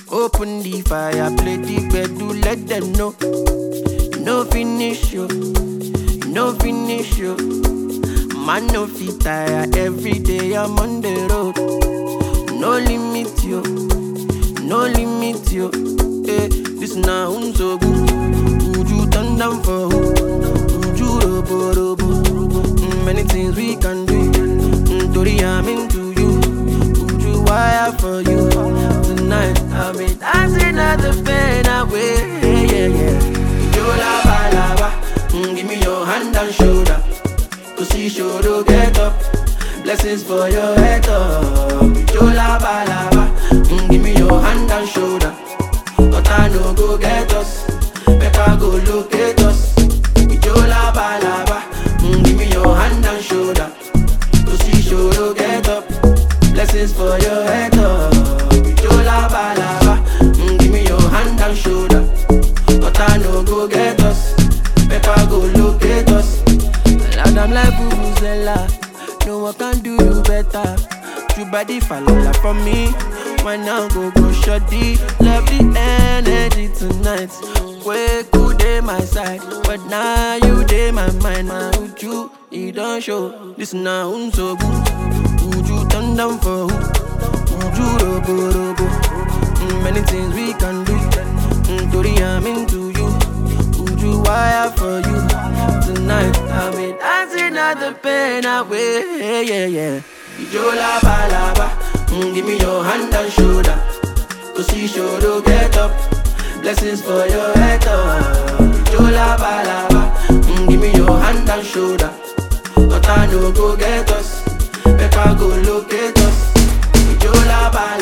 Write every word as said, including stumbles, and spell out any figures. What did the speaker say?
Open the fire, play the bedroom, let them know. You no finish you, you no finish you. Man no fit tire, every day I'm on the road. No limit you, no limit you. Eh, this now unso good. Would you turn down for who? Would you robo robo? Mm, many things we can do. Mm, Tori, I'm into you. Would you wire for you? Tonight I'll be dancing at the pain away. Yeah, yeah, yeah. You lava lava. Mm, give me your hand and shoulder. To see shoulder get up. Blessings for your head up. You lava lava. Mm, give me your hand and shoulder. But I no go get us. Better go locate us. You lava lava. Mm, give me your hand and shoulder. To see shoulder get up. Blessings for your head up. You lava lava. Mm, give me your hand and shoulder. But I no go get us. Better go locate us. And I'm like Vuvuzela. No one can do you better. You body fall for me. Why now go go shorty? Love the energy tonight. Way good day my side, but now you day my mind. My would you, you don't show. This now so good. Would you turn down for who? Would you robo robo? Mm, many things we can do. Mm, Tori, I'm into you. Would you wire for you? Tonight I'll be dancing at the pain away. Yeah, yeah, yeah. You lava lava. Mm, give me your hand and shoulder. To see shoulder get up. Blessings for your head up. You lava lava. Mm, give me your hand and shoulder. But I no go get us. Better go locate us. You lava